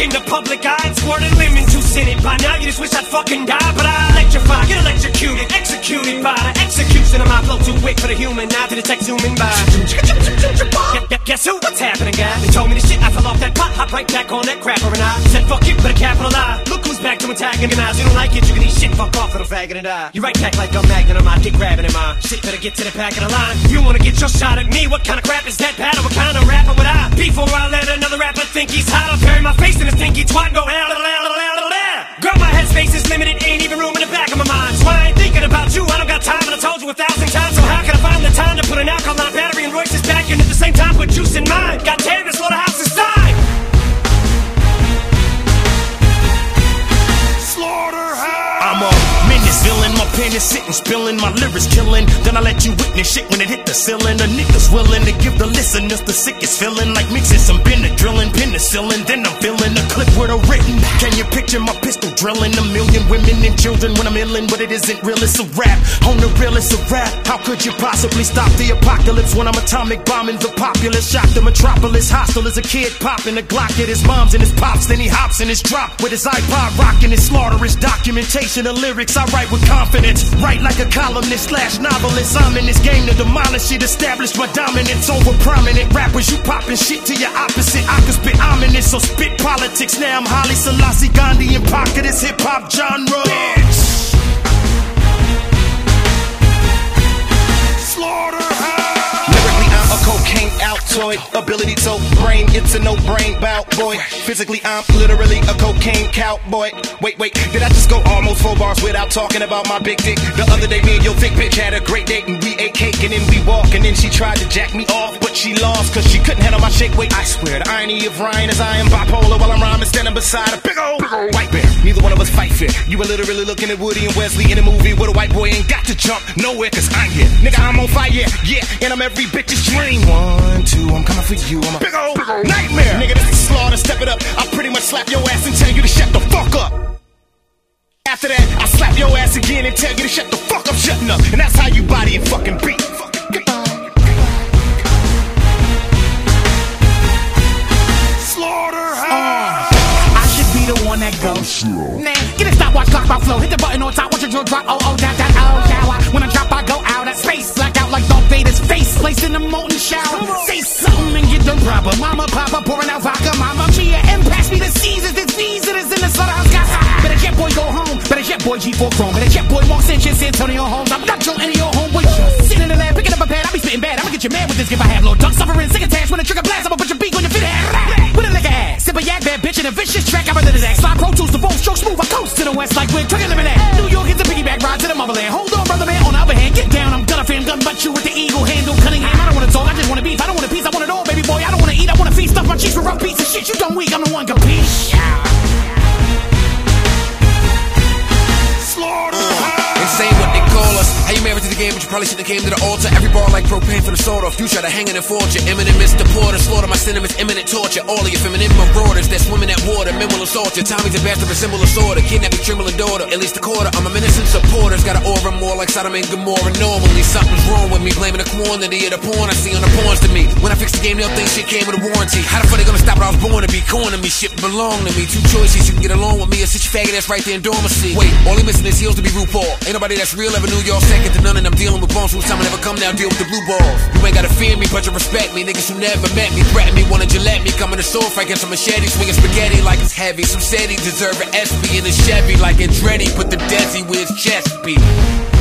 in the public eye and squirted lemon juice in it. By now you just wish I'd fucking die, but I electrify, get electrocuted, executed by the execution of my flow. Too quick for the human eye to detect zooming by. Guess who? What's happening, guys? They told me the shit, I fell off that pot, hop right back on that crapper, and I said fuck it, but a capital I. Look who's back to antagonize. You don't like it, you can eat shit, fuck off, little faggot, and die. You right back like a magnet on my dick grabbing in my shit. Better get to the back of the line. You wanna get your shot at me? What kind of crap is that, Pat? What kind of rapper would I? Before I let another rapper think he's hot, I'll bury my face in a stinky twat and go girl, my headspace is limited, ain't even room in the back of my mind. So I ain't thinking about you, I don't got time, and I told you 1,000 times. So how can I find the time to put an alkaline battery in Royce's back and at the same time put juice in mine? God damn, this slaughterhouse is time! Slaughterhouse! I'm a menace villain, my pen is sitting, spilling, my lyrics killing. Then I let you witness shit when it hit the ceiling. The niggas willing to give the listeners the sickest feeling, like mixing some Benadryl and penicillin. Then I'm feeling the clip where the written. Can you picture my pistol drilling 1 million women and children when I'm illin'? But it isn't real, it's a rap. On the real, it's a rap. How could you possibly stop the apocalypse when I'm atomic bombing the populace? Shock the metropolis, hostile as a kid popping a Glock at his mom's and his pops. Then he hops in his drop with his iPod rocking his slaughterous documentation of lyrics. I write with confidence, write like a columnist / novelist. I'm in this game to demolish it, establish my dominance over prominent rappers. You popping shit to your opposite. I can spit ominous, so spit politics. Now I'm Haile Selassie, Gandhi, and Pac of this hip-hop genre. Bitch! Slaughterhouse! Lyrically, I'm a cocaine Altoid. Ability to brain, it's a no-brain bout, boy. Physically, I'm literally a cocaine cowboy. Wait, did I just go almost 4 bars without talking about my big dick? The other day, me and your thick bitch had a great date, and we ate cake, and then we walked, and then she tried to jack me off, but she lost, cause she couldn't handle my shake weight. I swear, the irony of Ryan is I am bipolar while I'm rhyming, standing beside a big old white bear. Neither one of us fight fair. You were literally looking at Woody and Wesley in a movie where the white boy ain't got to jump nowhere, cause I'm here. Nigga, I'm on fire, yeah, and I'm every bitch's dream. 1, 2, I'm coming for you, I'm a big old nightmare. Nigga, this is slaughter, step it up. I'll pretty much slap your ass and tell you to shut the fuck up. After that, I'll slap your ass again and tell you to shut the fuck up, shutting up. And that's how you body and fucking beat. Slaughterhouse! I should be the one that goes. Nah, get a stopwatch, clock my flow. Hit the button on top, watch your drill drop. Oh, down, oh, shower. When I drop, I go out at space. Black out like Darth Vader's face. Placed in the molten shower. Say something and get them proper. Mama, papa, pouring out vodka. Mama, Mia, and pass me the Caesars. It's visitors in the slaughterhouse. Got high. Better jet boy go home. Better jet boy G4 Chrome. Better jet boy Mark Sanchez, Antonio Holmes. I'm not your any of your homeboy. Sitting in the lab, picking up a pad. I be spitting bad. I'ma get you mad with this if I have low duck suffering. Sick attached when a trigger blast. I'ma put your beak on your fit head. With a liquor ass. Sip a yak, bad bitch, and a vicious track. I'm under the deck. Slide Pro Tools, the both stroke smooth. I coast to the west like we're trigger limit. New York is a piggyback ride to the motherland. Hold on, brother man. On the other hand, get down. I'm gonna fan gun butt you with the eagle handle. Cunningham. I don't wanna talk. I just wanna beef. I don't wanna peace. I want it all, baby boy. I don't wanna eat. I wanna feast. Stuff my cheeks with rough beats and shit. You done weak. I'm the one compete. Insane what they call us. How you married to the game, but you probably shouldn't have came to the altar. Every bar like propane for the sword off. You try to hang in and forge your imminent Mr. Porter. Slaughter my sentiments, imminent torture. All of your feminine marauders that swim in that water. Men will assault you. Tommy's a bastard, a symbol of sword. Kidnap your trembling daughter. At least a quarter. I'm a innocent supporter. Got an aura more like Sodom and Gomorrah. Normally something's wrong with me. Blaming the quantity of the porn I see on the porns to me. When I fix the game, they'll think shit came with a warranty. How the fuck they gonna stop what I was born to be? Corner me, shit belong to me. 2 choices, you can get along with me or sit your faggot ass right there in dormancy. Wait, all he missing is heels to be RuPaul. Ain't nobody that's real ever knew y'all second to none, and I'm dealing with bones whose time I never come now. Deal with the blue balls. You ain't gotta fear me, but you respect me. Niggas who never met me, threaten me, wanna Gillette me. Coming to sword fight against a machete, swinging spaghetti like it's heavy. Some said he deserve an SP in a Chevy like Andretti. Put the Desi where his chest be.